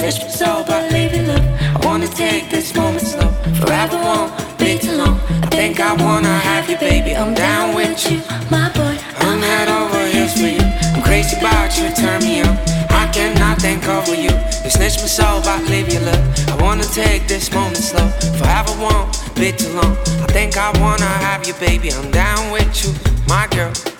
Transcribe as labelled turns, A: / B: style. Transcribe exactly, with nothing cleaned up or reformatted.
A: Snitch my soul, but leave it love. I wanna take this moment slow. Forever won't be too long. I think I wanna have you, baby. I'm down with you, my boy. I'm head over heels for you. I'm crazy about you, turn me on. I cannot think over you. You snitch my soul, but leave your love. I wanna take this moment slow. Forever won't be too long. I think I wanna have you, baby. I'm down with you, my girl.